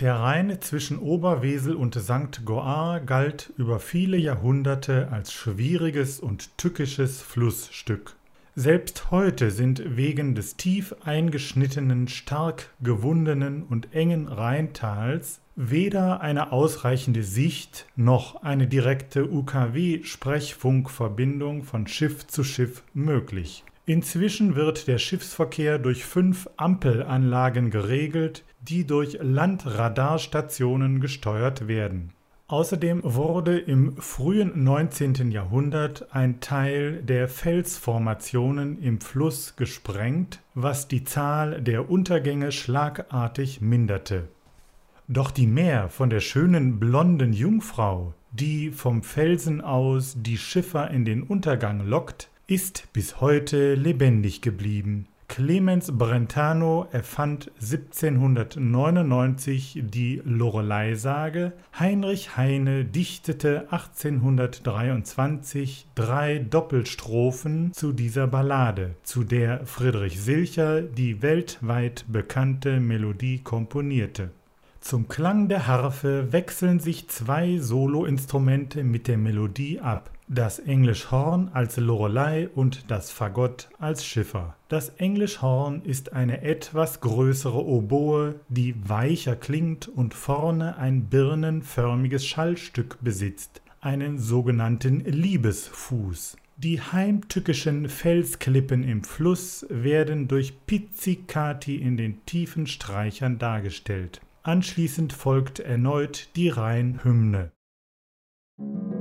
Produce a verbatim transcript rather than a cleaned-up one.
Der Rhein zwischen Oberwesel und Sankt Goar galt über viele Jahrhunderte als schwieriges und tückisches Flussstück. Selbst heute sind wegen des tief eingeschnittenen, stark gewundenen und engen Rheintals weder eine ausreichende Sicht noch eine direkte U K W-Sprechfunkverbindung von Schiff zu Schiff möglich. Inzwischen wird der Schiffsverkehr durch fünf Ampelanlagen geregelt, die durch Landradarstationen gesteuert werden. Außerdem wurde im frühen neunzehnten Jahrhundert ein Teil der Felsformationen im Fluss gesprengt, was die Zahl der Untergänge schlagartig minderte. Doch die Mär von der schönen blonden Jungfrau, die vom Felsen aus die Schiffer in den Untergang lockt, ist bis heute lebendig geblieben. Clemens Brentano erfand siebzehnhundertneunundneunzig die Loreley-Sage, Heinrich Heine dichtete achtzehnhundertdreiundzwanzig drei Doppelstrophen zu dieser Ballade, zu der Friedrich Silcher die weltweit bekannte Melodie komponierte. Zum Klang der Harfe wechseln sich zwei Soloinstrumente mit der Melodie ab. Das Englischhorn als Loreley und das Fagott als Schiffer. Das Englischhorn ist eine etwas größere Oboe, die weicher klingt und vorne ein birnenförmiges Schallstück besitzt, einen sogenannten Liebesfuß. Die heimtückischen Felsklippen im Fluss werden durch Pizzicati in den tiefen Streichern dargestellt. Anschließend folgt erneut die Rheinhymne.